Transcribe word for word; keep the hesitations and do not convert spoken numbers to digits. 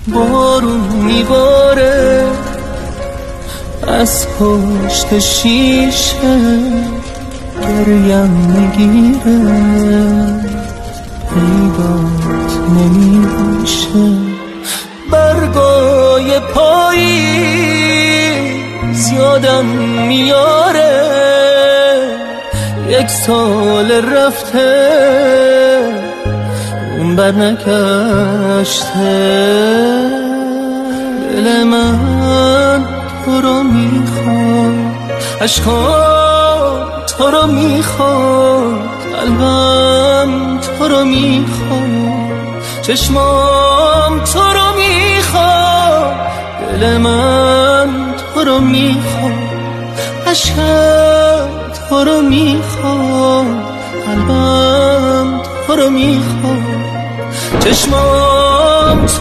بارون میباره از پشت شیشه، گریم میگیره پیدات نمیشه. برگای پاییز یادم میاره یک سال رفته اون بر نکشته. دل من تو رو میخواد، عشقام تو رو میخواد، قلبم تو رو میخواد، چشمام تو رو میخواد. دل من تو رو میخواد، عشقم تو رو میخواد، قلبم تو رو میخواد، چشمام